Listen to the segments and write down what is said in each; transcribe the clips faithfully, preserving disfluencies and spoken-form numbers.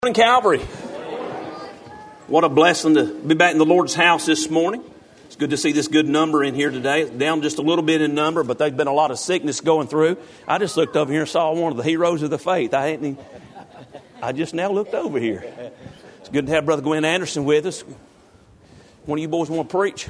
Morning, Calvary. What a blessing to be back in the Lord's house this morning. It's good to see this good number in here today. It's down just a little bit in number, but there's been a lot of sickness going through. I just looked over here and saw one of the heroes of the faith. I hadn't even, I just now looked over here. It's good to have Brother Gwen Anderson with us. One of you boys want to preach?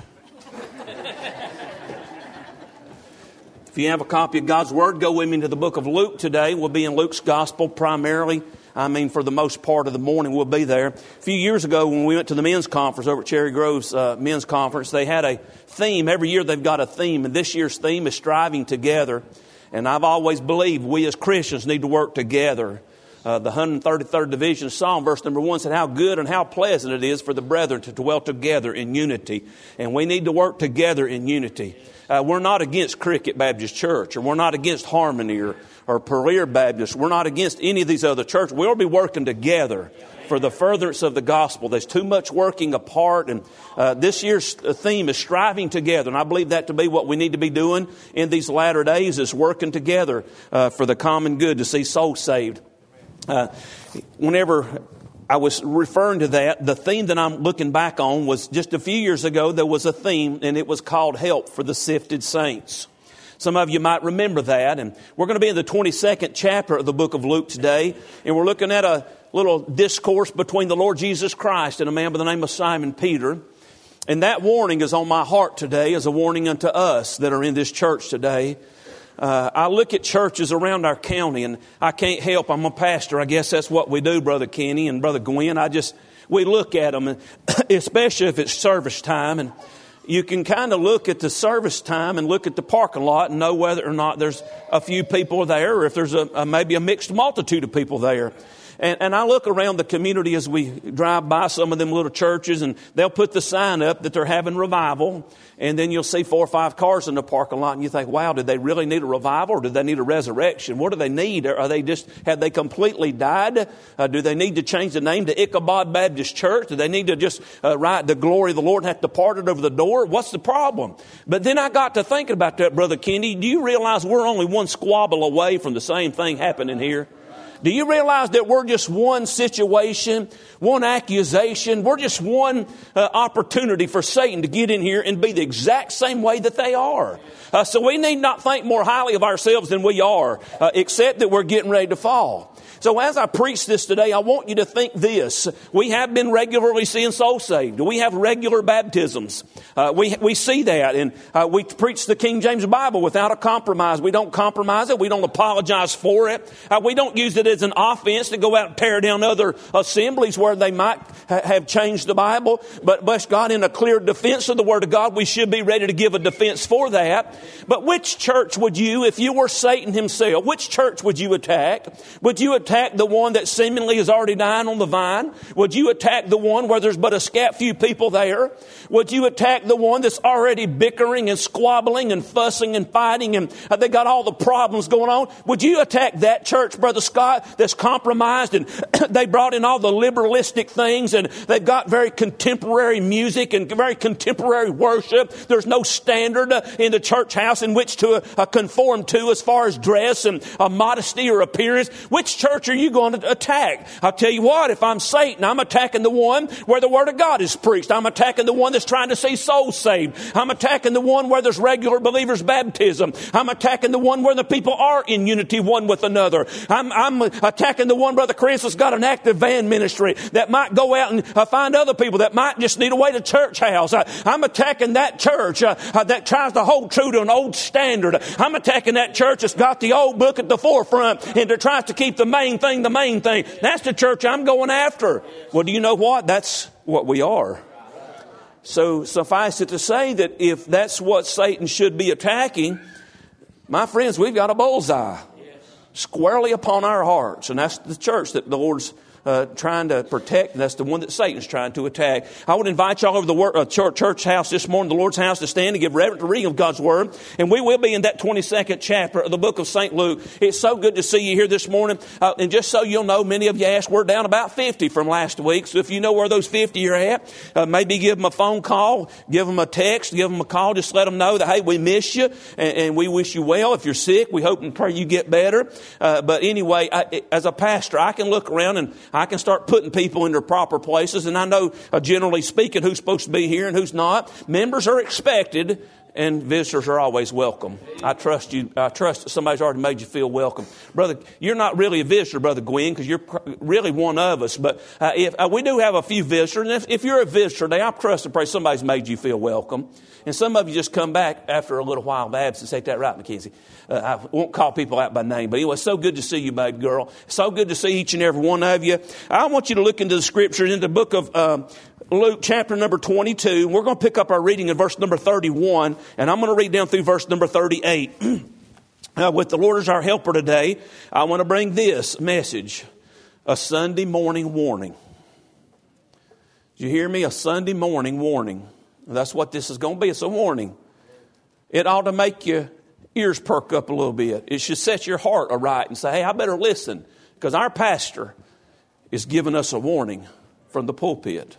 If you have a copy of God's Word, go with me into the book of Luke today. We'll be in Luke's Gospel primarily. I mean, for the most part of the morning, we'll be there. A few years ago, when we went to the men's conference over at Cherry Grove's uh, men's conference, they had a theme. Every year they've got a theme, and this year's theme is striving together. And I've always believed we as Christians need to work together. Uh, the one hundred thirty-third Division Psalm, verse number one, said how good and how pleasant it is for the brethren to dwell together in unity. And we need to work together in unity. Uh, we're not against Cricket Baptist Church, or we're not against Harmony, or, or Purlear Baptist. We're not against any of these other churches. We'll be working together for the furtherance of the gospel. There's too much working apart, and uh, this year's theme is striving together, and I believe that to be what we need to be doing in these latter days, is working together uh, for the common good, to see souls saved. Uh, whenever I was referring to that, the theme that I'm looking back on was just a few years ago, there was a theme, and it was called Help for the Sifted Saints. Some of you might remember that, and we're going to be in the twenty-second chapter of the book of Luke today, and we're looking at a little discourse between the Lord Jesus Christ and a man by the name of Simon Peter. And that warning is on my heart today as a warning unto us that are in this church today. Uh, I look at churches around our county, and I can't help. I'm a pastor. I guess that's what we do, Brother Kenny and Brother Gwen. I just, we look at them, and especially if it's service time, and you can kind of look at the service time and look at the parking lot and know whether or not there's a few people there, or if there's a, a maybe a mixed multitude of people there. And, and I look around the community as we drive by some of them little churches, and they'll put the sign up that they're having revival. And then you'll see four or five cars in the parking lot, and you think, wow, did they really need a revival, or do they need a resurrection? What do they need? Are they just, have they completely died? Uh, do they need to change the name to Ichabod Baptist Church? Do they need to just uh, write the glory of the Lord and have departed over the door? What's the problem? But then I got to thinking about that, Brother Kenny. Do you realize we're only one squabble away from the same thing happening here? Do you realize that we're just one situation, one accusation? We're just one uh, opportunity for Satan to get in here and be the exact same way that they are. Uh, so we need not think more highly of ourselves than we are, uh, except that we're getting ready to fall. So as I preach this today, I want you to think this. We have been regularly seeing souls saved. We have regular baptisms. Uh, we we see that. And uh, we preach the King James Bible without a compromise. We don't compromise it. We don't apologize for it. Uh, we don't use it as an offense to go out and tear down other assemblies where they might ha- have changed the Bible. But bless God, in a clear defense of the Word of God, we should be ready to give a defense for that. But which church would you, if you were Satan himself, which church would you attack? Would you attack the one that seemingly is already dying on the vine? Would you attack the one where there's but a scat few people there? Would you attack the one that's already bickering and squabbling and fussing and fighting, and they got all the problems going on? Would you attack that church, Brother Scott, that's compromised, and they brought in all the liberalistic things, and they've got very contemporary music and very contemporary worship? There's no standard uh, in the church house in which to uh, conform to as far as dress and uh, modesty or appearance. Which church are you going to attack? I'll tell you what, if I'm Satan, I'm attacking the one where the Word of God is preached. I'm attacking the one that's trying to see souls saved. I'm attacking the one where there's regular believers' baptism. I'm attacking the one where the people are in unity one with another. I'm, I'm attacking the one, Brother Chris, has got an active van ministry that might go out and uh, find other people that might just need a way to church house. Uh, I'm attacking that church uh, uh, that tries to hold true to an old standard. I'm attacking that church that's got the old book at the forefront and that tries to keep the main thing the main thing. That's the church I'm going after. Well, do you know what? That's what we are. So suffice it to say that if that's what Satan should be attacking, my friends, we've got a bullseye squarely upon our hearts. And that's the church that the Lord's Uh, trying to protect, and that's the one that Satan's trying to attack. I would invite y'all over the wor- uh, church, church house this morning, the Lord's house, to stand and give reverent reading of God's Word. And we will be in that twenty-second chapter of the book of Saint Luke. It's so good to see you here this morning. Uh, and just so you'll know, many of you asked, we're down about fifty from last week. So if you know where those fifty are at, uh, maybe give them a phone call, give them a text, give them a call. Just let them know that, hey, we miss you, and, and we wish you well. If you're sick, we hope and pray you get better. Uh, but anyway, I, as a pastor, I can look around and I can start putting people in their proper places. And I know, uh, generally speaking, who's supposed to be here and who's not. Members are expected, and visitors are always welcome. I trust you. I trust that somebody's already made you feel welcome. Brother, you're not really a visitor, Brother Gwen, because you're really one of us. But uh, if uh, we do have a few visitors, and if, if you're a visitor today, I trust and pray somebody's made you feel welcome. And some of you just come back after a little while of absence. Ain't that right, Mackenzie? Uh, I won't call people out by name. But anyway, it's so good to see you, baby girl. So good to see each and every one of you. I want you to look into the scriptures, in the book of um, Luke chapter number twenty-two. We're going to pick up our reading in verse number thirty-one. And I'm going to read down through verse number thirty-eight. uh, with the Lord as our helper today, I want to bring this message. A Sunday morning warning. Did you hear me? A Sunday morning warning. That's what this is going to be. It's a warning. It ought to make your ears perk up a little bit. It should set your heart aright and say, hey, I better listen, because our pastor is giving us a warning from the pulpit.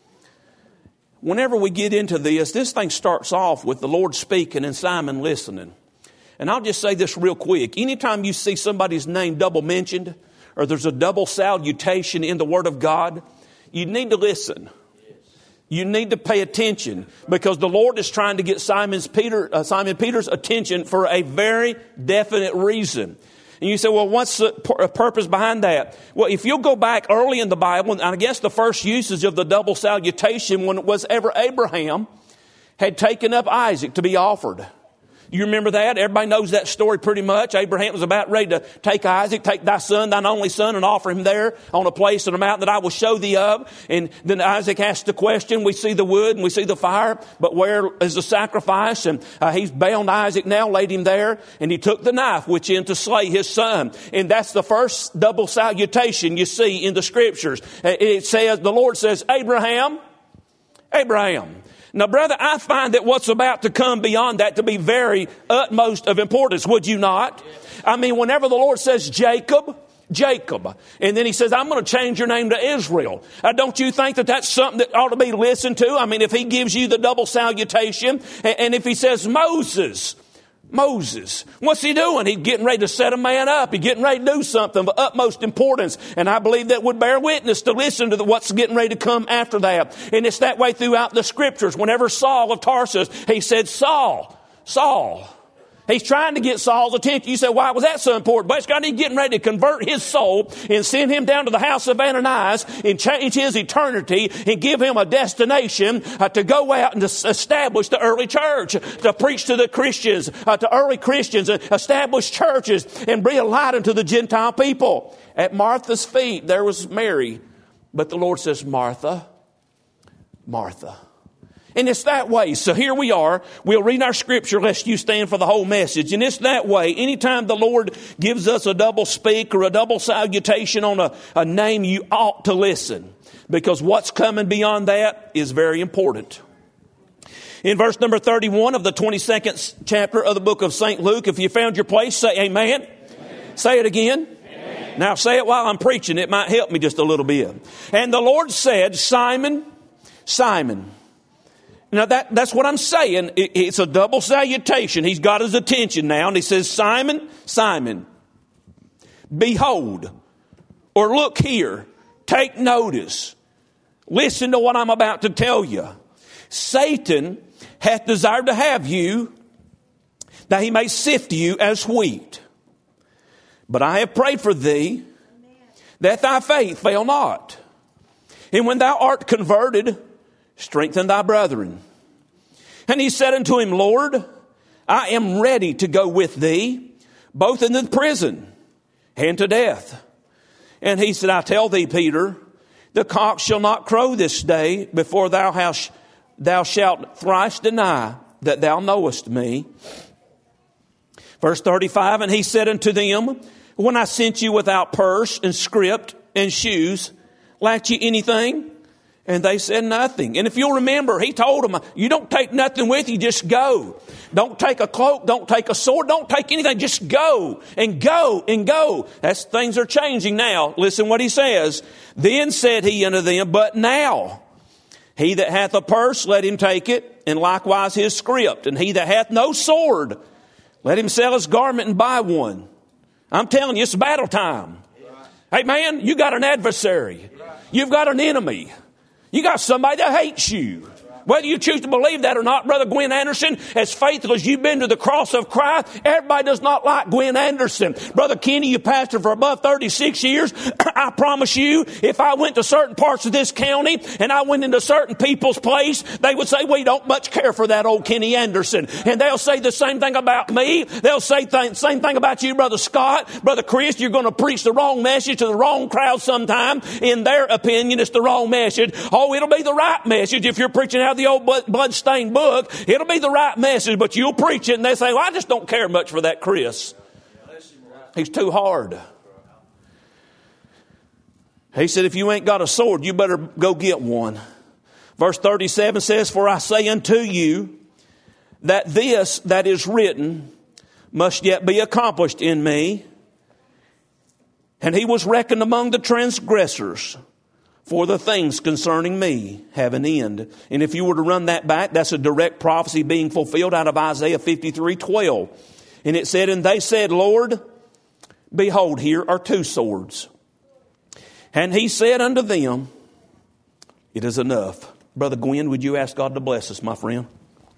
Whenever we get into this, this thing starts off with the Lord speaking and Simon listening. And I'll just say this real quick. Anytime you see somebody's name double mentioned, or there's a double salutation in the Word of God, you need to listen. You need to pay attention, because the Lord is trying to get Simon's Peter, uh, Simon Peter's attention for a very definite reason. And you say, well, what's the purpose behind that? Well, if you'll go back early in the Bible, and I guess the first usage of the double salutation when it was ever Abraham had taken up Isaac to be offered. You remember that? Everybody knows that story pretty much. Abraham was about ready to take Isaac, take thy son, thine only son, and offer him there on a place on a mountain that I will show thee of. And then Isaac asked the question. We see the wood and we see the fire, but where is the sacrifice? And uh, he's bound Isaac now, laid him there, and he took the knife which in to slay his son. And that's the first double salutation you see in the scriptures. It says, the Lord says, Abraham, Abraham. Now, brother, I find that what's about to come beyond that to be very utmost of importance. Would you not? I mean, whenever the Lord says Jacob, Jacob, and then he says, I'm going to change your name to Israel. Uh, don't you think that that's something that ought to be listened to? I mean, if he gives you the double salutation, and, and if he says Moses, Moses, what's he doing? He's getting ready to set a man up. He's getting ready to do something of utmost importance. And I believe that would bear witness to listen to the, what's getting ready to come after that. And it's that way throughout the scriptures. Whenever Saul of Tarsus, he said, Saul, Saul. He's trying to get Saul's attention. You say, why was that so important? But God, he's getting ready to convert his soul and send him down to the house of Ananias and change his eternity and give him a destination uh, to go out and to establish the early church, to preach to the Christians, uh, to early Christians, and establish churches and bring a light unto the Gentile people. At Martha's feet, there was Mary. But the Lord says, Martha, Martha. And it's that way. So here we are. We'll read our scripture lest you stand for the whole message. And it's that way. Anytime the Lord gives us a double speak or a double salutation on a, a name, you ought to listen. Because what's coming beyond that is very important. In verse number thirty-one of the twenty-second chapter of the book of Saint Luke, if you found your place, say amen. Amen. Say it again. Amen. Now say it while I'm preaching. It might help me just a little bit. And the Lord said, Simon, Simon. Now that, that's what I'm saying. It, it's a double salutation. He's got his attention now. And he says, Simon, Simon, behold, or look here, take notice. Listen to what I'm about to tell you. Satan hath desired to have you, that he may sift you as wheat. But I have prayed for thee, that thy faith fail not. And when thou art converted, strengthen thy brethren. And he said unto him, Lord, I am ready to go with thee, both into the prison and to death. And he said, I tell thee, Peter, the cock shall not crow this day before thou hast, thou shalt thrice deny that thou knowest me. Verse thirty-five, and he said unto them, when I sent you without purse and scrip and shoes, lacked ye anything? And they said nothing. And if you'll remember, he told them, you don't take nothing with you, just go. Don't take a cloak, don't take a sword, don't take anything, just go and go and go. That's, things are changing now. Listen what he says. Then said he unto them, but now he that hath a purse, let him take it, and likewise his scrip. And he that hath no sword, let him sell his garment and buy one. I'm telling you, it's battle time. Hey man, you got an adversary. You've got an enemy. You got somebody that hates you. Whether you choose to believe that or not, Brother Gwen Anderson, as faithful as you've been to the cross of Christ, everybody does not like Gwen Anderson. Brother Kenny, you pastored for above thirty-six years. I promise you, if I went to certain parts of this county and I went into certain people's place, they would say, we don't much care for that old Kenny Anderson. And they'll say the same thing about me. They'll say the same thing about you, Brother Scott. Brother Chris, you're going to preach the wrong message to the wrong crowd sometime. In their opinion, it's the wrong message. Oh, it'll be the right message if you're preaching out the old blood-stained book. It'll be the right message, but you'll preach it and they say, well, I just don't care much for that Chris. He's too hard. He said, if you ain't got a sword, you better go get one. Verse thirty-seven says, for I say unto you that this that is written must yet be accomplished in me. And he was reckoned among the transgressors. For the things concerning me have an end. And if you were to run that back, that's a direct prophecy being fulfilled out of Isaiah fifty-three twelve. And it said, and they said, Lord, behold, here are two swords. And he said unto them, it is enough. Brother Gwen, would you ask God to bless us, my friend?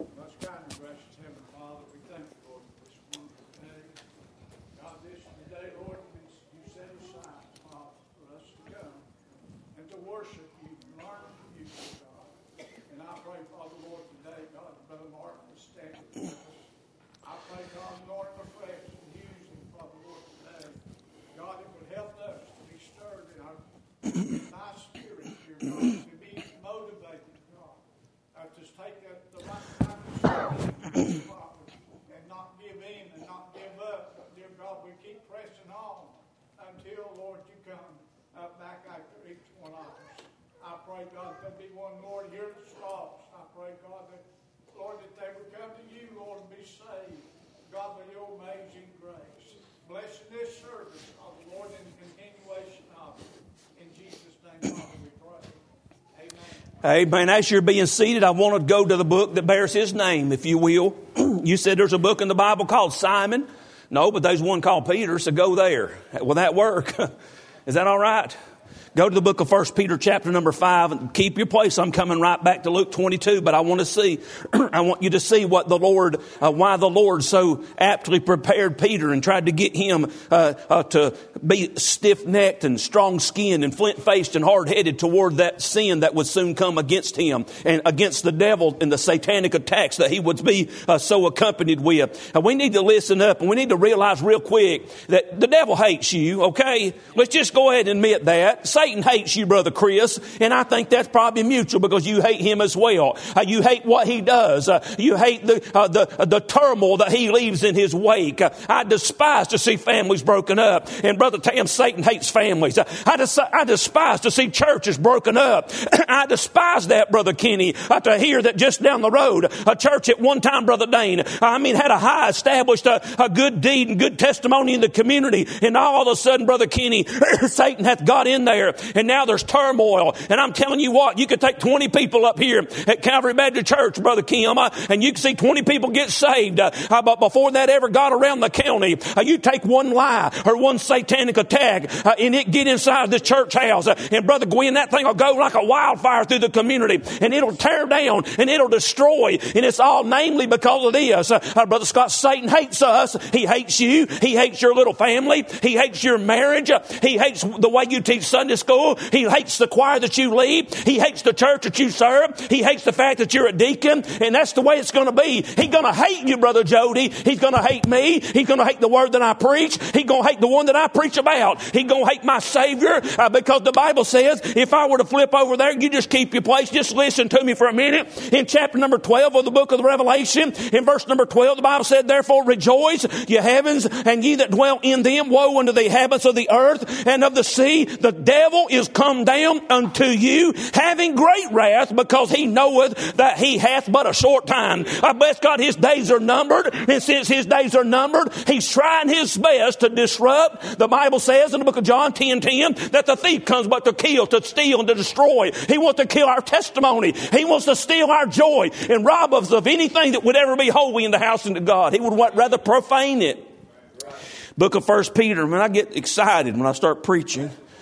Amen. As you're being seated, I want to go to the book that bears his name, if you will. You said there's a book in the Bible called Simon. No, but there's one called Peter, so go there. Will that work? Is that all right? Go to the book of First Peter chapter number five and keep your place. I'm coming right back to Luke twenty-two, but I want to see, I want you to see what the Lord, uh, why the Lord so aptly prepared Peter and tried to get him uh, uh, to be stiff-necked and strong-skinned and flint-faced and hard-headed toward that sin that would soon come against him and against the devil and the satanic attacks that he would be uh, so accompanied with. And we need to listen up and we need to realize real quick that the devil hates you, okay? Let's just go ahead and admit that. Satan hates you, Brother Chris, and I think that's probably mutual because you hate him as well. Uh, you hate what he does. Uh, you hate the uh, the uh, the turmoil that he leaves in his wake. Uh, I despise to see families broken up. And Brother Tam, Satan hates families. Uh, I, des- I despise to see churches broken up. I despise that, Brother Kenny, uh, to hear that just down the road, a church at one time, Brother Dane, I mean, had a high established uh, a good deed and good testimony in the community, and all of a sudden, Brother Kenny, Satan hath got in there. And now there's turmoil. And I'm telling you what, you could take twenty people up here at Calvary Baptist Church, Brother Kim, uh, and you can see twenty people get saved. Uh, uh, but before that ever got around the county, uh, you take one lie or one satanic attack uh, and it get inside the church house. Uh, and Brother Gwen, that thing will go like a wildfire through the community. And it'll tear down and it'll destroy. And it's all namely because of this. Uh, uh, Brother Scott, Satan hates us. He hates you. He hates your little family. He hates your marriage. Uh, he hates the way you teach Sunday school. He hates the choir that you lead. He hates the church that you serve. He hates the fact that you're a deacon. And that's the way it's going to be. He's going to hate you, Brother Jody. He's going to hate me. He's going to hate the word that I preach. He's going to hate the one that I preach about. He's going to hate my Savior uh, because the Bible says if I were to flip over there, you just keep your place. Just listen to me for a minute. In chapter number twelve of the book of the Revelation, in verse number twelve, the Bible said, therefore rejoice, ye heavens, and ye that dwell in them. Woe unto the inhabitants of the earth and of the sea. The devil is come down unto you, having great wrath, because he knoweth that he hath but a short time. I bless God, his days are numbered, and since his days are numbered, he's trying his best to disrupt. The Bible says in the book of John ten ten that the thief comes but to kill, to steal, and to destroy. He wants to kill our testimony. He wants to steal our joy and rob us of anything that would ever be holy in the house of God. He would rather profane it. Book of First Peter, man, I get excited when I start preaching.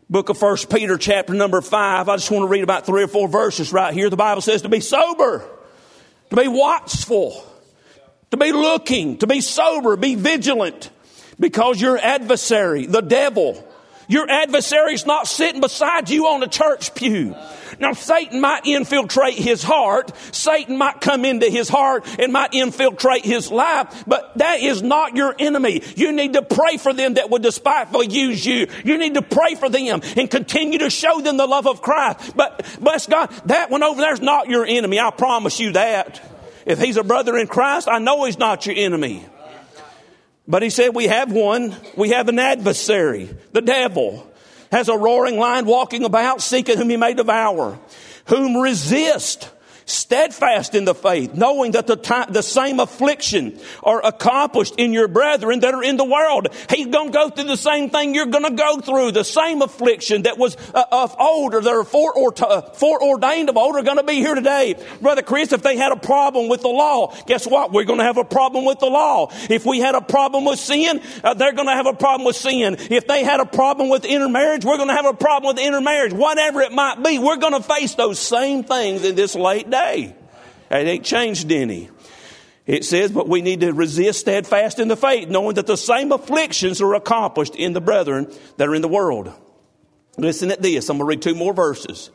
Book of First Peter, chapter number five. I just want to read about three or four verses right here. The Bible says to be sober, to be watchful, to be looking, to be sober, be vigilant, because your adversary, the devil, your adversary is not sitting beside you on a church pew. Now, Satan might infiltrate his heart. Satan might come into his heart and might infiltrate his life, but that is not your enemy. You need to pray for them that would despitefully use you. You need to pray for them and continue to show them the love of Christ. But bless God, that one over there is not your enemy. I promise you that. If he's a brother in Christ, I know he's not your enemy. But he said we have one. We have an adversary, the devil, has a roaring lion walking about, seeking whom he may devour, whom resist, steadfast in the faith, knowing that the time, the same affliction are accomplished in your brethren that are in the world. He's going to go through the same thing you're going to go through. The same affliction that was uh, of old, or that are foreordained of old, are going to be here today. Brother Chris, if they had a problem with the law, guess what? We're going to have a problem with the law. If we had a problem with sin, uh, they're going to have a problem with sin. If they had a problem with intermarriage, we're going to have a problem with intermarriage. Whatever it might be, we're going to face those same things in this late day. Day. It ain't changed any. It says, but we need to resist steadfast in the faith, knowing that the same afflictions are accomplished in the brethren that are in the world. Listen at this. I'm going to read two more verses.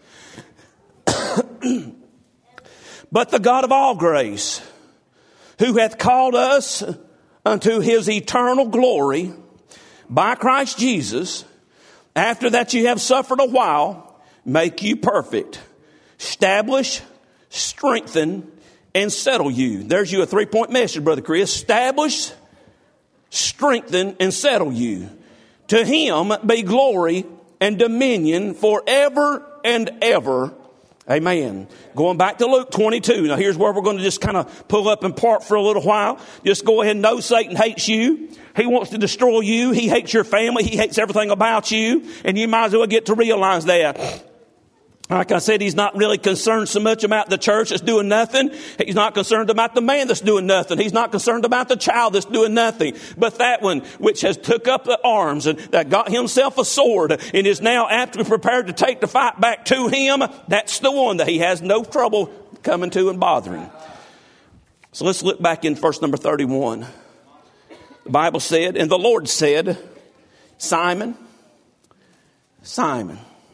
But the God of all grace, who hath called us unto his eternal glory by Christ Jesus, after that you have suffered a while, make you perfect, establish, strengthen, and settle you. There's you a three-point message, Brother Chris. Establish, strengthen, and settle you. To him be glory and dominion forever and ever. Amen. Going back to Luke twenty-two. Now here's where we're going to just kind of pull up and park for a little while. Just go ahead and know Satan hates you. He wants to destroy you. He hates your family. He hates everything about you. And you might as well get to realize that. Like I said, he's not really concerned so much about the church that's doing nothing. He's not concerned about the man that's doing nothing. He's not concerned about the child that's doing nothing. But that one which has took up the arms and that got himself a sword and is now aptly prepared to take the fight back to him, that's the one that he has no trouble coming to and bothering. So let's look back in verse number thirty-one. The Bible said, and the Lord said, Simon, Simon,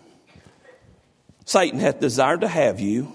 Satan hath desired to have you.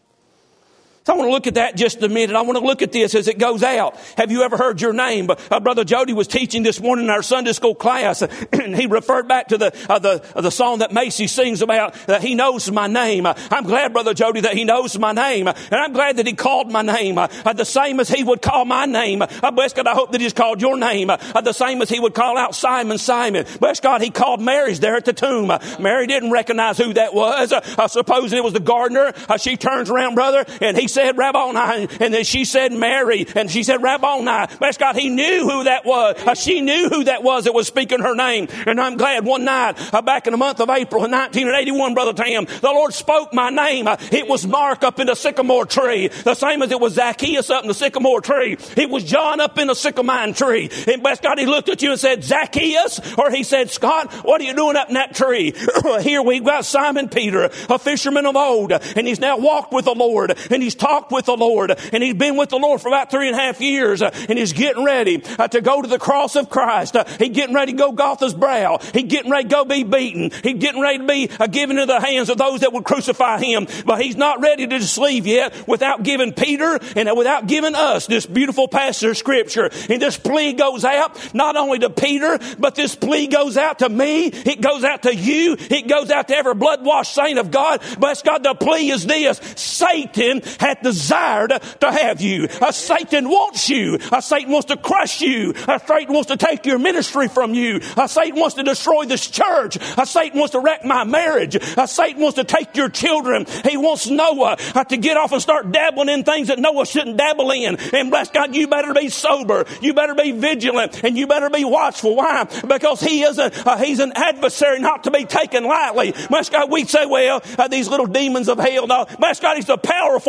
So I want to look at that just a minute. I want to look at this as it goes out. Have you ever heard your name? Uh, Brother Jody was teaching this morning in our Sunday school class, and he referred back to the uh, the uh, the song that Macy sings about that he knows my name. Uh, I'm glad, Brother Jody, that he knows my name, uh, and I'm glad that he called my name uh, uh, the same as he would call my name. Uh, bless God, I hope that he's called your name uh, uh, the same as he would call out Simon, Simon. Bless God, he called Mary's there at the tomb. Uh, Mary didn't recognize who that was. Uh, uh, supposing it was the gardener. Uh, she turns around, brother, and he said Rabboni, and then she said Mary, and she said Rabboni. Bless God, he knew who that was. Uh, she knew who that was that was speaking her name. And I'm glad one night, uh, back in the month of April in nineteen eighty-one, Brother Tam, the Lord spoke my name. Uh, it was Mark up in the sycamore tree, the same as it was Zacchaeus up in the sycamore tree. It was John up in the sycamine tree. And bless God, he looked at you and said, Zacchaeus, or he said, Scott, what are you doing up in that tree? Here we've got Simon Peter, a fisherman of old, and he's now walked with the Lord, and he's talked with the Lord, and he's been with the Lord for about three and a half years, uh, and he's getting ready uh, to go to the cross of Christ. Uh, he's getting ready to go Golgotha's brow. He's getting ready to go be beaten. He's getting ready to be uh, given into the hands of those that would crucify him. But he's not ready to just leave yet without giving Peter and uh, without giving us this beautiful passage of Scripture. And this plea goes out not only to Peter, but this plea goes out to me. It goes out to you. It goes out to every blood-washed saint of God. Bless God, the plea is this: Satan hath desired to have you. Uh, Satan wants you. Uh, Satan wants to crush you. Uh, Satan wants to take your ministry from you. Uh, Satan wants to destroy this church. Uh, Satan wants to wreck my marriage. Uh, Satan wants to take your children. He wants Noah uh, to get off and start dabbling in things that Noah shouldn't dabble in. And bless God, you better be sober. You better be vigilant. And you better be watchful. Why? Because he is a, uh, he's an adversary not to be taken lightly. Bless God, we say, well, uh, these little demons of hell. No, bless God, he's a powerful force.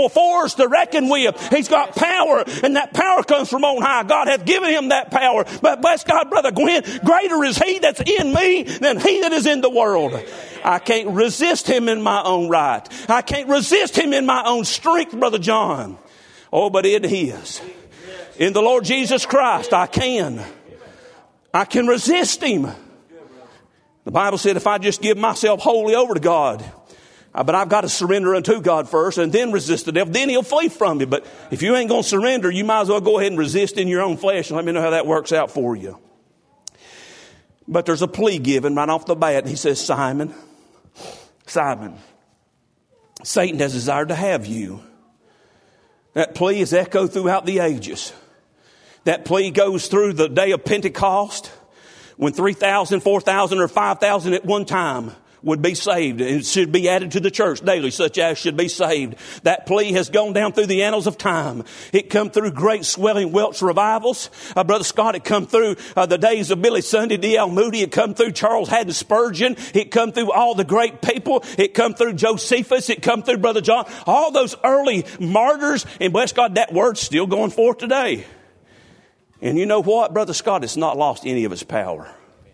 powers to reckon with. He's got power, and that power comes from on high. God hath given him that power. But bless God, Brother Gwen, greater is he that's in me than he that is in the world. I can't resist him in my own right. I can't resist him in my own strength, Brother John. Oh, but in his. In the Lord Jesus Christ, I can. I can resist him. The Bible said if I just give myself wholly over to God, but I've got to surrender unto God first and then resist the devil. Then he'll flee from you. But if you ain't going to surrender, you might as well go ahead and resist in your own flesh. And let me know how that works out for you. But there's a plea given right off the bat. He says, Simon, Simon, Satan has desired to have you. That plea is echoed throughout the ages. That plea goes through the day of Pentecost when three thousand, four thousand, or five thousand at one time would be saved and should be added to the church daily, such as should be saved. That plea has gone down through the annals of time. It come through great swelling Welsh revivals. Uh, Brother Scott, it come through uh, the days of Billy Sunday, D L Moody. It come through Charles Haddon Spurgeon. It come through all the great people. It come through Josephus. It come through Brother John. All those early martyrs. And bless God, that word's still going forth today. And you know what, Brother Scott? It's not lost any of its power.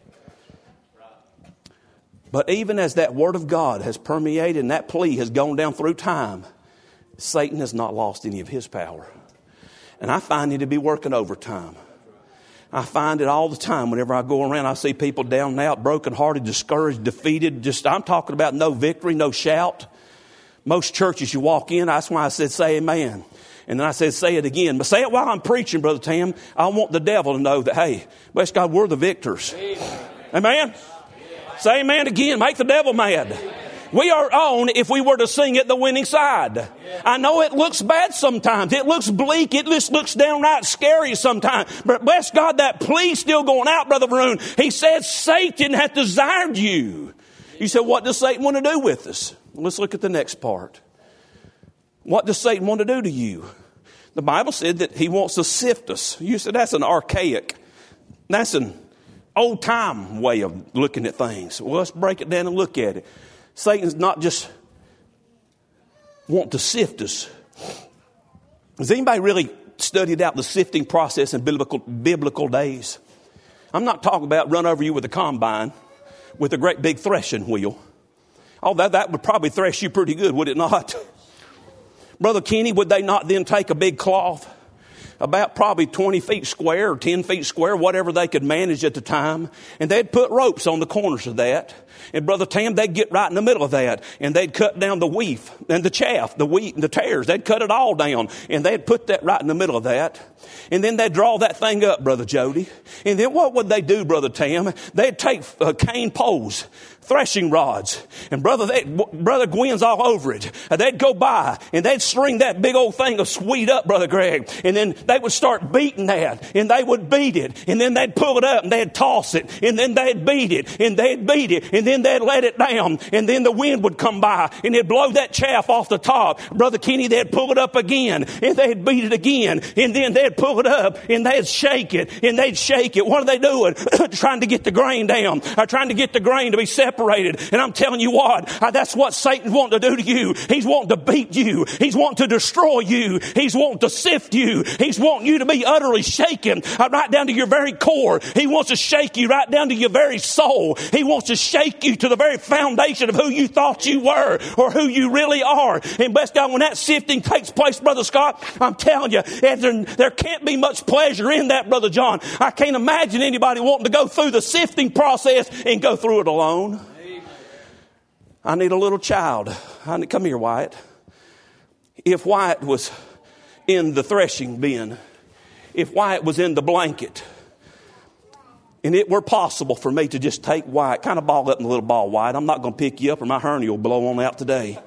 But even as that word of God has permeated and that plea has gone down through time, Satan has not lost any of his power. And I find him to be working overtime. I find it all the time whenever I go around. I see people down and out, brokenhearted, discouraged, defeated. Just I'm talking about no victory, no shout. Most churches you walk in, that's why I said say amen. And then I said say it again. But say it while I'm preaching, Brother Tam. I want the devil to know that, hey, bless God, we're the victors. Amen? Amen? Say amen again. Make the devil mad. We are on, if we were to sing it, the winning side. I know it looks bad sometimes. It looks bleak. It just looks downright scary sometimes. But bless God, that plea still going out, Brother Varun. He says Satan hath desired you. You said, what does Satan want to do with us? Well, let's look at the next part. What does Satan want to do to you? The Bible said that he wants to sift us. You said that's an archaic. That's an old time way of looking at things. Well, let's break it down and look at it. Satan's not just want to sift us. Has anybody really studied out the sifting process in biblical biblical days? I'm not talking about run over you with a combine with a great big threshing wheel. Oh, that, that would probably thresh you pretty good, would it not? Brother Kenny, would they not then take a big cloth about probably twenty feet square or ten feet square, whatever they could manage at the time. And they'd put ropes on the corners of that. And Brother Tam, they'd get right in the middle of that. And they'd cut down the wheat and the chaff, the wheat and the tares. They'd cut it all down. And they'd put that right in the middle of that. And then they'd draw that thing up, Brother Jody. And then what would they do, Brother Tam? They'd take uh, cane poles, threshing rods, and brother, they, brother Gwen's all over it. And they'd go by and they'd string that big old thing of wheat up, Brother Greg. And then they would start beating that, and they would beat it, and then they'd pull it up and they'd toss it, and then they'd beat it, and they'd beat it, and then they'd let it down, and then the wind would come by and it'd blow that chaff off the top. Brother Kenny, they'd pull it up again, and they'd beat it again, and then they'd pull it up and they'd shake it, and they'd shake it. What are they doing? Trying to get the grain down, or trying to get the grain to be separated. And I'm telling you what, that's what Satan's wanting to do to you. He's wanting to beat you. He's wanting to destroy you. He's wanting to sift you. He's wanting you to be utterly shaken right down to your very core. He wants to shake you right down to your very soul. He wants to shake you to the very foundation of who you thought you were or who you really are. And bless God, when that sifting takes place, Brother Scott, I'm telling you, there, there can't be much pleasure in that, Brother John. I can't imagine anybody wanting to go through the sifting process and go through it alone. I need a little child. I need, come here, Wyatt. If Wyatt was in the threshing bin, if Wyatt was in the blanket, and it were possible for me to just take Wyatt, kind of ball up in a little ball, Wyatt. I'm not going to pick you up or my hernia will blow on out today.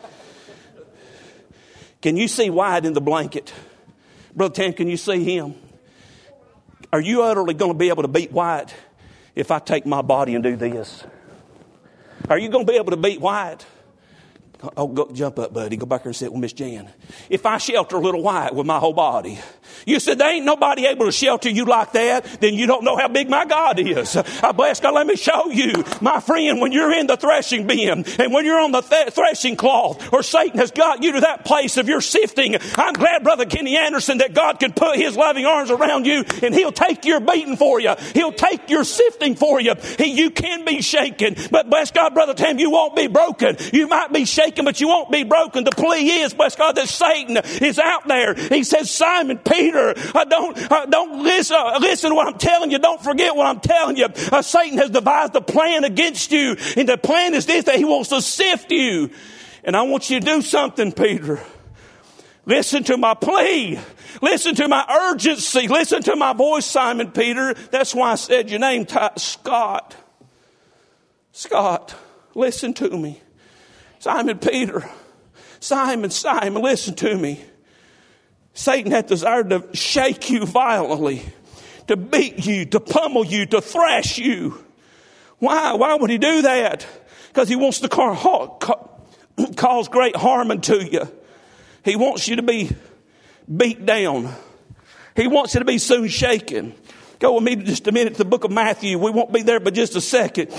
Can you see Wyatt in the blanket? Brother Tam, can you see him? Are you utterly going to be able to beat Wyatt if I take my body and do this? Are you going to be able to beat Wyatt? Oh, go, jump up, buddy. Go back there and sit with Miss Jan. If I shelter little White with my whole body, you said there ain't nobody able to shelter you like that, then you don't know how big my God is. I bless God. Let me show you, my friend, when you're in the threshing bin and when you're on the th- threshing cloth, or Satan has got you to that place of your sifting, I'm glad, Brother Kenny Anderson, that God can put his loving arms around you and he'll take your beating for you. He'll take your sifting for you. He, you can be shaken, but bless God, Brother Tam, you won't be broken. You might be shaken, but you won't be broken. The plea is, bless God, that Satan is out there. He says, Simon Peter, uh, don't uh, don't listen, uh, listen to what I'm telling you. Don't forget what I'm telling you. Uh, Satan has devised a plan against you, and the plan is this, that he wants to sift you. And I want you to do something, Peter. Listen to my plea. Listen to my urgency. Listen to my voice, Simon Peter. That's why I said your name, Ty- Scott. Scott, listen to me. Simon Peter, Simon, Simon, listen to me. Satan hath desired to shake you violently, to beat you, to pummel you, to thrash you. Why? Why would he do that? Because he wants to cause great harm unto you. He wants you to be beat down. He wants you to be soon shaken. Go with me just a minute to the book of Matthew. We won't be there but just a second.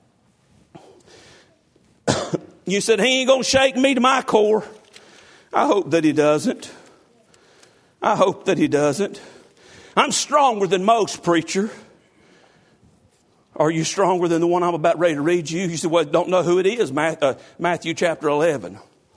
You said, he ain't going to shake me to my core. I hope that he doesn't. I hope that he doesn't. I'm stronger than most, preacher. Are you stronger than the one I'm about ready to read you? You said, well, don't know who it is. Matthew chapter eleven.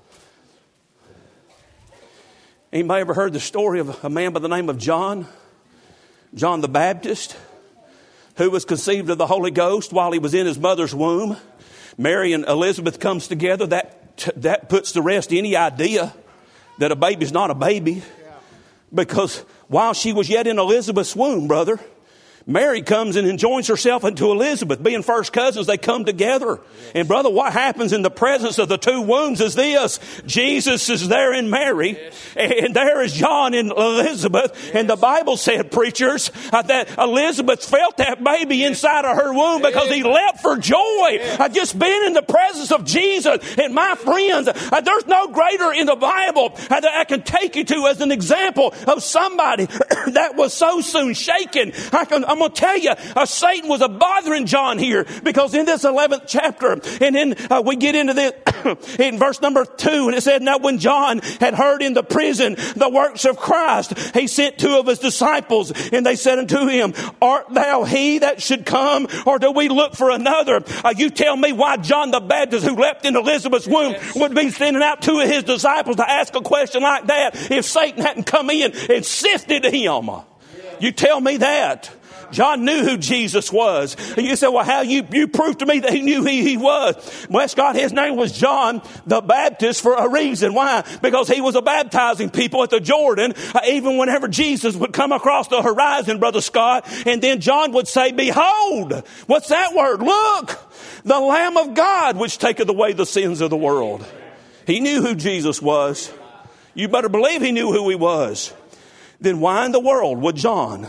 Anybody ever heard the story of a man by the name of John? John the Baptist, who was conceived of the Holy Ghost while he was in his mother's womb. Mary and Elizabeth comes together. That that puts to rest any idea that a baby's not a baby. Because while she was yet in Elizabeth's womb, brother, Mary comes and joins herself into Elizabeth. Being first cousins, they come together. And brother, what happens in the presence of the two wombs is this. Jesus is there in Mary, and there is John in Elizabeth. And the Bible said, preachers, uh, that Elizabeth felt that baby inside of her womb because he leapt for joy. I've just been in the presence of Jesus. And my friends, uh, there's no greater in the Bible uh, that I can take you to as an example of somebody that was so soon shaken. I can I'm going to tell you, uh, Satan was a bothering John here, because in this eleventh chapter, and then uh, we get into this in verse number two, and it said, now when John had heard in the prison the works of Christ, he sent two of his disciples, and they said unto him, art thou he that should come, or do we look for another? Uh, you tell me why John the Baptist, who leapt in Elizabeth's womb, yes, would be sending out two of his disciples to ask a question like that if Satan hadn't come in and sifted him. Yeah. You tell me that. John knew who Jesus was. You say, well, how you, you proved to me that he knew who he was? Bless God, his name was John the Baptist for a reason. Why? Because he was a baptizing people at the Jordan, uh, even whenever Jesus would come across the horizon, Brother Scott, and then John would say, behold, what's that word? Look, the Lamb of God, which taketh away the sins of the world. He knew who Jesus was. You better believe he knew who he was. Then why in the world would John,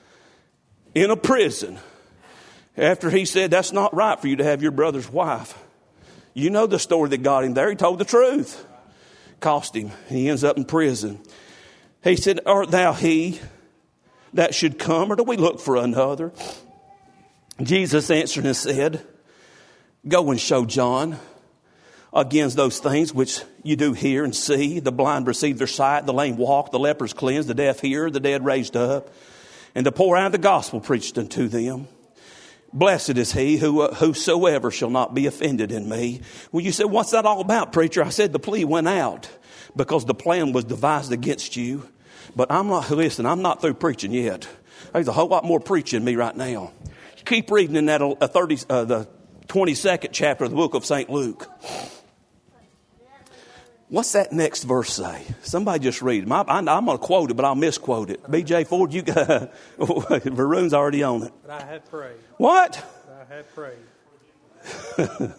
in a prison, after he said, that's not right for you to have your brother's wife? You know the story that got him there. He told the truth. Cost him. He ends up in prison. He said, art thou he that should come, or do we look for another? Jesus answered and said, go and show John against those things which you do hear and see. The blind receive their sight, the lame walk, the lepers cleansed, the deaf hear, the dead raised up, and to pour out the gospel preached unto them. Blessed is he who uh, whosoever shall not be offended in me. Well, you said, what's that all about, preacher? I said the plea went out because the plan was devised against you. But I'm not, listen, I'm not through preaching yet. There's a whole lot more preaching in me right now. Keep reading in that uh, thirty, uh, the twenty-second chapter of the book of Saint Luke. What's that next verse say? Somebody just read it. I'm, I'm going to quote it, but I'll misquote it. B J Ford, you got Varun's already on it. But I had prayed. What? I had prayed.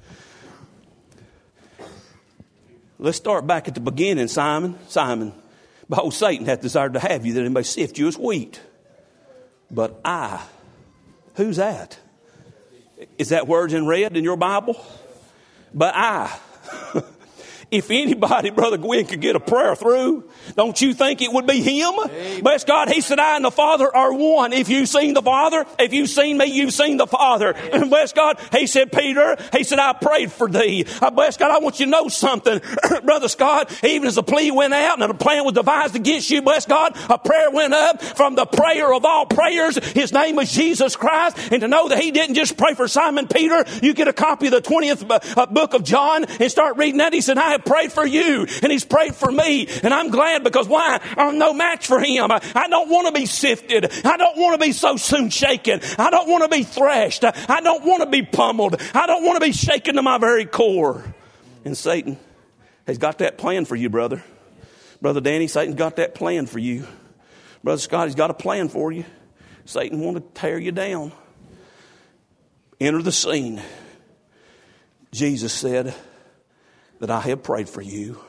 Let's start back at the beginning, Simon. Simon, behold, Satan hath desired to have you, that he may sift you as wheat. But I, who's that? Is that words in red in your Bible? But I. If anybody, Brother Gwen, could get a prayer through, don't you think it would be him? Amen. Bless God. He said, I and the Father are one. If you've seen the Father, if you've seen me, you've seen the Father. Yes. And bless God. He said, Peter, he said, I prayed for thee. I bless God. I want you to know something. Brother Scott, even as the plea went out and a plan was devised against you, bless God, a prayer went up from the prayer of all prayers. His name was Jesus Christ. And to know that he didn't just pray for Simon Peter, you get a copy of the twentieth book of John and start reading that. He said, I have prayed for you and he's prayed for me. And I'm glad because why? I'm no match for him. I, I don't want to be sifted. I don't want to be so soon shaken. I don't want to be threshed. I, I don't want to be pummeled. I don't want to be shaken to my very core. And Satan has got that plan for you, brother. Brother Danny, Satan's got that plan for you. Brother Scott, he's got a plan for you. Satan wants to tear you down. Enter the scene. Jesus said that I have prayed for you.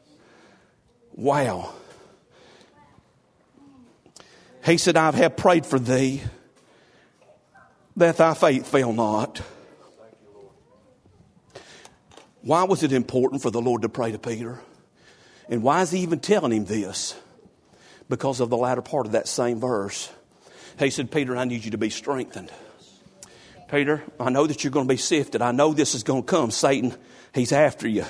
Wow. He said, I have prayed for thee that thy faith fail not. Why was it important for the Lord to pray to Peter? And why is he even telling him this? Because of the latter part of that same verse. He said, Peter, I need you to be strengthened. Peter, I know that you're going to be sifted. I know this is going to come. Satan, he's after you.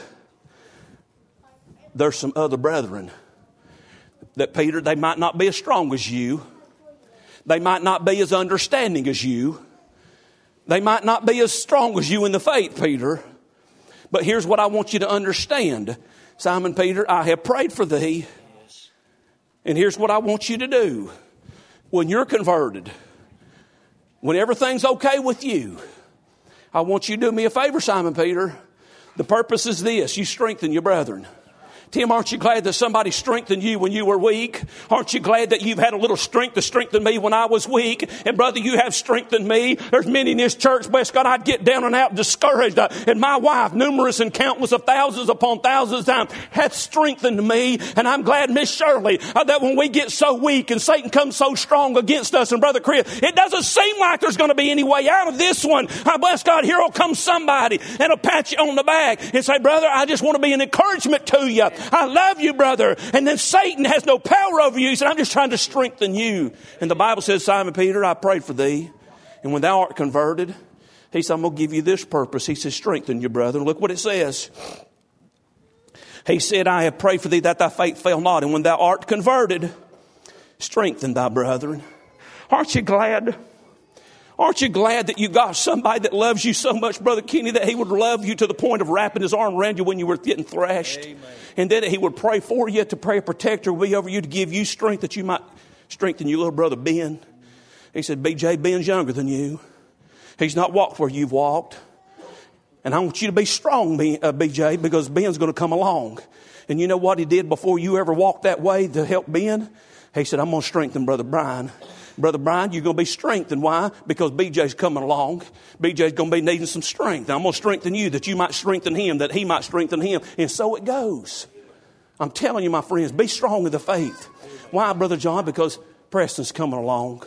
There's some other brethren that, Peter, they might not be as strong as you. They might not be as understanding as you. They might not be as strong as you in the faith, Peter. But here's what I want you to understand. Simon Peter, I have prayed for thee. And here's what I want you to do. When you're converted, when everything's okay with you, I want you to do me a favor, Simon Peter. The purpose is this. You strengthen your brethren. Tim, aren't you glad that somebody strengthened you when you were weak? Aren't you glad that you've had a little strength to strengthen me when I was weak? And brother, you have strengthened me. There's many in this church, bless God, I'd get down and out discouraged. Uh, and my wife, numerous and countless of thousands upon thousands of times, hath strengthened me. And I'm glad, Miss Shirley, uh, that when we get so weak and Satan comes so strong against us, and Brother Chris, it doesn't seem like there's going to be any way out of this one. I bless God, here will come somebody and will pat you on the back and say, brother, I just want to be an encouragement to you. I love you, brother. And then Satan has no power over you. He said, I'm just trying to strengthen you. And the Bible says, Simon Peter, I prayed for thee. And when thou art converted, he said, I'm going to give you this purpose. He says, strengthen your brother. Look what it says. He said, I have prayed for thee that thy faith fail not. And when thou art converted, strengthen thy brethren. Aren't you glad? Aren't you glad that you got somebody that loves you so much, Brother Kenny, that he would love you to the point of wrapping his arm around you when you were getting thrashed? Amen. And that he would pray for you, to pray a protector will be over you, to give you strength that you might strengthen your little brother Ben. He said, B J, Ben's younger than you. He's not walked where you've walked. And I want you to be strong, B J, because Ben's going to come along. And you know what he did before you ever walked that way to help Ben? He said, I'm going to strengthen Brother Brian. Brother Brian, you're going to be strengthened. Why? Because B J's coming along. B J's going to be needing some strength. I'm going to strengthen you that you might strengthen him, that he might strengthen him. And so it goes. I'm telling you, my friends, be strong in the faith. Why, Brother John? Because Preston's coming along.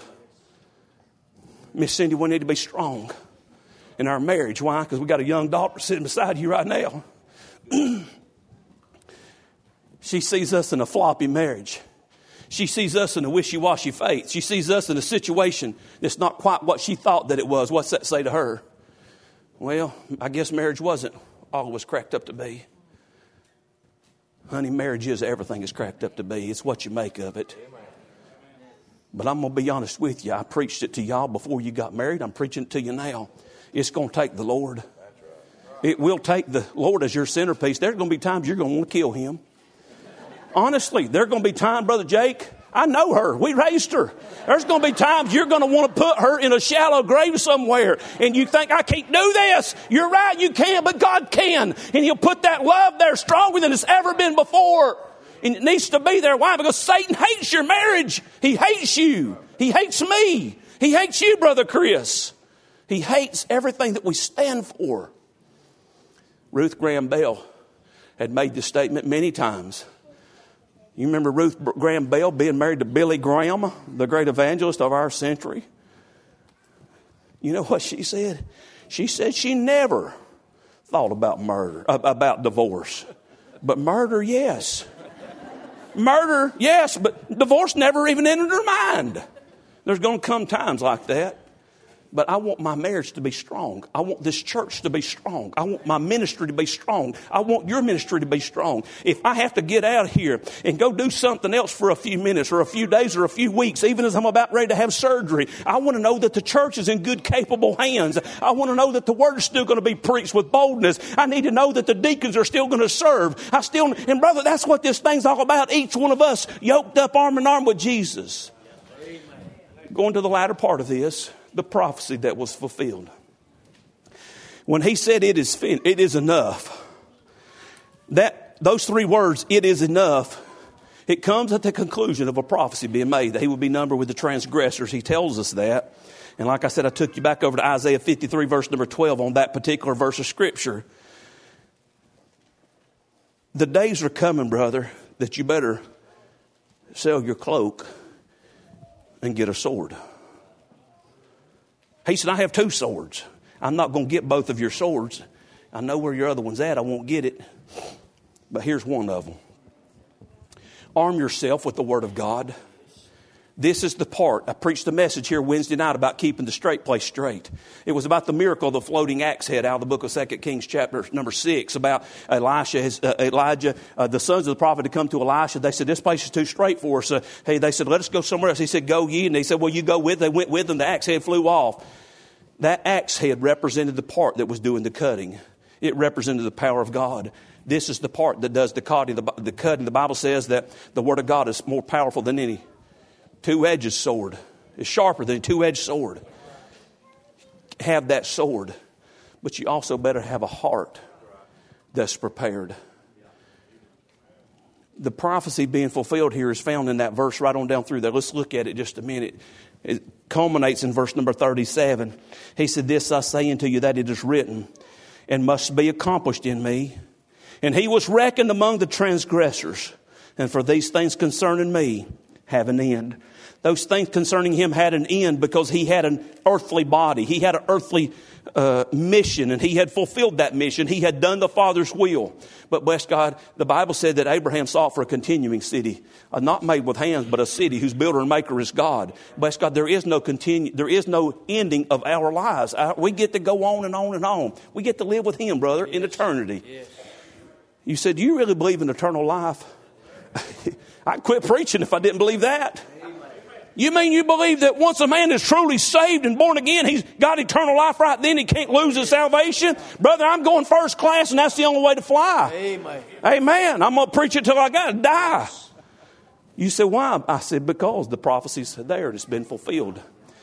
Miss Cindy, we need to be strong in our marriage. Why? Because we got a young daughter sitting beside you right now. She sees us in a floppy marriage. She sees us in a wishy-washy faith. She sees us in a situation that's not quite what she thought that it was. What's that say to her? Well, I guess marriage wasn't all it was cracked up to be. Honey, marriage is everything it's cracked up to be. It's what you make of it. But I'm going to be honest with you. I preached it to y'all before you got married. I'm preaching it to you now. It's going to take the Lord. It will take the Lord as your centerpiece. There's going to be times you're going to want to kill him. Honestly, there are going to be times, Brother Jake, I know her. We raised her. There's going to be times you're going to want to put her in a shallow grave somewhere. And you think, I can't do this. You're right, you can, but God can. And he'll put that love there stronger than it's ever been before. And it needs to be there. Why? Because Satan hates your marriage. He hates you. He hates me. He hates you, Brother Chris. He hates everything that we stand for. Ruth Graham Bell had made this statement many times. You remember Ruth Graham Bell being married to Billy Graham, the great evangelist of our century? You know what she said? She said she never thought about murder, about divorce. But murder, yes. Murder, yes, but divorce never even entered her mind. There's going to come times like that. But I want my marriage to be strong. I want this church to be strong. I want my ministry to be strong. I want your ministry to be strong. If I have to get out here and go do something else for a few minutes or a few days or a few weeks, even as I'm about ready to have surgery, I want to know that the church is in good, capable hands. I want to know that the word is still going to be preached with boldness. I need to know that the deacons are still going to serve. I still, and brother, that's what this thing's all about. Each one of us yoked up arm in arm with Jesus. Going to the latter part of this, the prophecy that was fulfilled. When he said it is fin- it is enough, that those three words, it is enough, it comes at the conclusion of a prophecy being made that he would be numbered with the transgressors. He tells us that. And like I said, I took you back over to Isaiah fifty-three, verse number twelve on that particular verse of Scripture. The days are coming, brother, that you better sell your cloak and get a sword. He said, I have two swords. I'm not going to get both of your swords. I know where your other one's at. I won't get it. But here's one of them. Arm yourself with the Word of God. This is the part. I preached a message here Wednesday night about keeping the straight place straight. It was about the miracle of the floating axe head out of the book of Second Kings chapter number six, about Elisha, his, uh, Elijah, uh, the sons of the prophet had come to Elisha. They said, this place is too straight for us. Uh, hey, they said, let us go somewhere else. He said, go ye. And they said, well, you go with. They went with them. The axe head flew off. That axe head represented the part that was doing the cutting. It represented the power of God. This is the part that does the cutting. The, the cutting. The Bible says that the Word of God is more powerful than any two-edged sword. It's sharper than a two-edged sword. Have that sword. But you also better have a heart that's prepared. The prophecy being fulfilled here is found in that verse right on down through there. Let's look at it just a minute. It culminates in verse number thirty-seven. He said, this I say unto you that it is written and must be accomplished in me. And he was reckoned among the transgressors. And for these things concerning me have an end. Those things concerning him had an end because he had an earthly body. He had an earthly uh, mission, and he had fulfilled that mission. He had done the Father's will. But bless God, the Bible said that Abraham sought for a continuing city, uh, not made with hands, but a city whose builder and maker is God. Bless God, there is no continue, there is no ending of our lives. Uh, we get to go on and on and on. We get to live with him, brother, in eternity. Yes. You said, do you really believe in eternal life? I'd quit preaching if I didn't believe that. You mean you believe that once a man is truly saved and born again, he's got eternal life right then, he can't lose his salvation? Brother, I'm going first class and that's the only way to fly. Amen. Amen. I'm going to preach it till I got to die. You said, why? I said, because the prophecy's there and it's been fulfilled.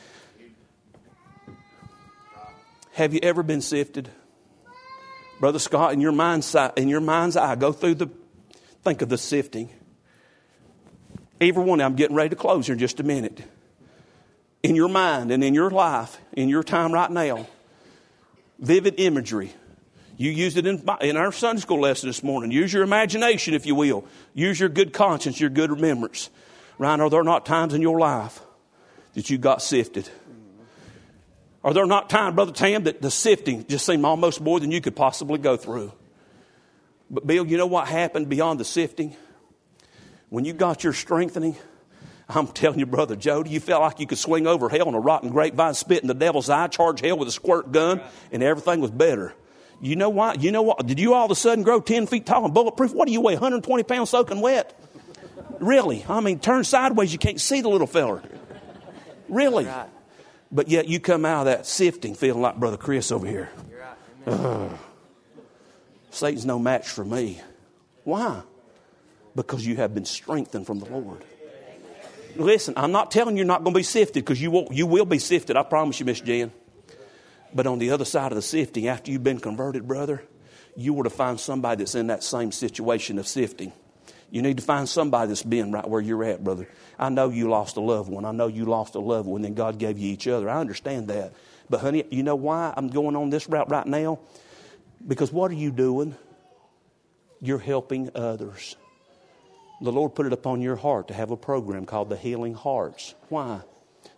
Have you ever been sifted? Brother Scott, in your mind's eye, in your mind's eye, go through the, think of the sifting. Every one, I'm getting ready to close here in just a minute. In your mind and in your life, in your time right now, vivid imagery. You used it in, in our Sunday school lesson this morning. Use your imagination, if you will. Use your good conscience, your good remembrance. Ryan, are there not times in your life that you got sifted? Are there not times, Brother Tam, that the sifting just seemed almost more than you could possibly go through? But Bill, you know what happened beyond the sifting? When you got your strengthening, I'm telling you, Brother Jody, you felt like you could swing over hell on a rotten grapevine, spit in the devil's eye, charge hell with a squirt gun, and everything was better. You know why? You know what? Did you all of a sudden grow ten feet tall and bulletproof? What do you weigh, one hundred twenty pounds soaking wet? Really? I mean, turn sideways, you can't see the little feller. Really? But yet you come out of that sifting feeling like Brother Chris over here. Ugh. Satan's no match for me. Why? Because you have been strengthened from the Lord. Listen, I'm not telling you you're not going to be sifted, because you will, you will be sifted. I promise you, Miss Jan. But on the other side of the sifting, after you've been converted, brother, you were to find somebody that's in that same situation of sifting. You need to find somebody that's been right where you're at, brother. I know you lost a loved one. I know you lost a loved one, and God gave you each other. I understand that. But honey, you know why I'm going on this route right now? Because what are you doing? You're helping others. The Lord put it upon your heart to have a program called the Healing Hearts. Why?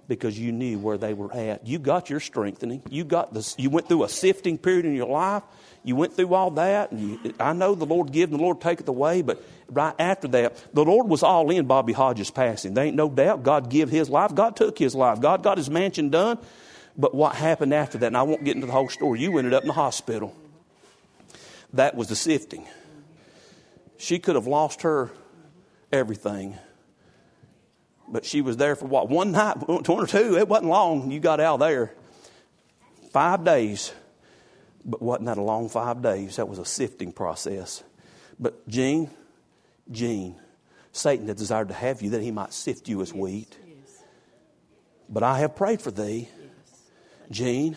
because you knew where they were at. You got your strengthening. You got this. You went through a sifting period in your life. You went through all that. And you, I know the Lord give and the Lord taketh away, but right after that, the Lord was all in Bobby Hodges' passing. There ain't no doubt. God give his life. God took his life. God got his mansion done. But what happened after that, and I won't get into the whole story, you ended up in the hospital. That was the sifting. She could have lost her everything. But she was there for what? One night, one or two. It wasn't long. You got out of there. Five days. But wasn't that a long five days? That was a sifting process. But Jean, Jean, Satan had desired to have you that he might sift you as wheat. Yes. But I have prayed for thee, yes. Jean,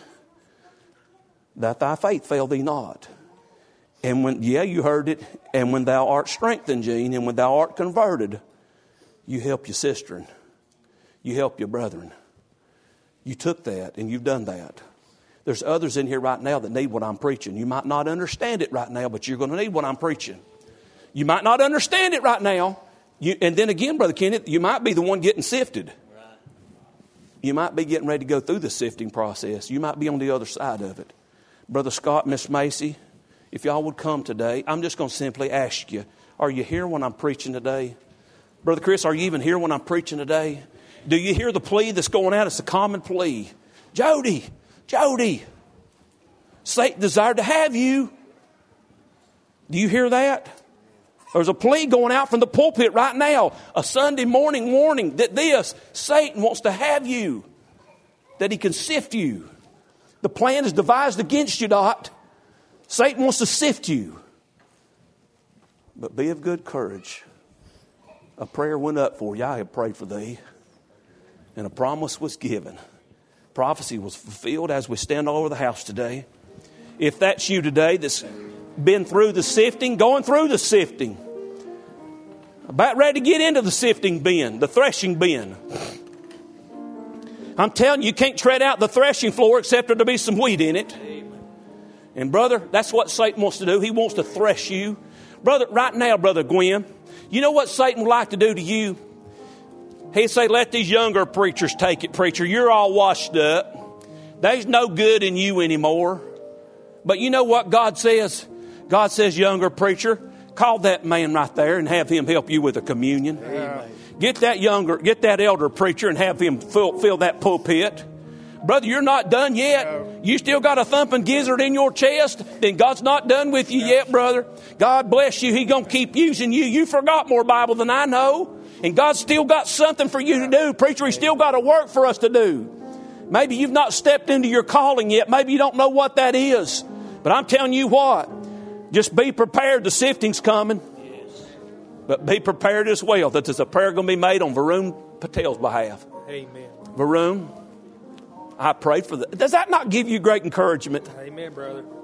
that thy faith fail thee not. And when, yeah, you heard it. And when thou art strengthened, Jean, and when thou art converted, you help your sister, and you help your brethren. You took that and you've done that. There's others in here right now that need what I'm preaching. You might not understand it right now, but you're going to need what I'm preaching. You might not understand it right now. You, and then again, Brother Kenneth, you might be the one getting sifted. Right. You might be getting ready to go through the sifting process. You might be on the other side of it. Brother Scott, Miss Macy, if y'all would come today, I'm just going to simply ask you, are you here when I'm preaching today? Brother Chris, are you even here when I'm preaching today? Do you hear the plea that's going out? It's a common plea. Jody, Jody, Satan desired to have you. Do you hear that? There's a plea going out from the pulpit right now. A Sunday morning warning that this, Satan wants to have you. That he can sift you. The plan is devised against you, Dot. Satan wants to sift you. But be of good courage. A prayer went up for you. I have prayed for thee. And a promise was given. Prophecy was fulfilled as we stand all over the house today. If that's you today that's been through the sifting, going through the sifting, about ready to get into the sifting bin, the threshing bin. I'm telling you, you can't tread out the threshing floor except there to be some wheat in it. And brother, that's what Satan wants to do. He wants to thresh you. Brother, right now, Brother Gwen, you know what Satan would like to do to you? He'd say, let these younger preachers take it, preacher. You're all washed up. There's no good in you anymore. But you know what God says? God says, younger preacher, call that man right there and have him help you with a communion. Amen. Get that younger, get that elder preacher and have him fill, fill that pulpit. Brother, you're not done yet. You still got a thumping gizzard in your chest. Then God's not done with you yet, brother. God bless you. He's going to keep using you. You forgot more Bible than I know. And God's still got something for you to do. Preacher, He's still got a work for us to do. Maybe you've not stepped into your calling yet. Maybe you don't know what that is. But I'm telling you what. Just be prepared. The sifting's coming. But be prepared as well that there's a prayer going to be made on Varun Patel's behalf. Amen. Varun, I pray for that. Does that not give you great encouragement? Amen, brother.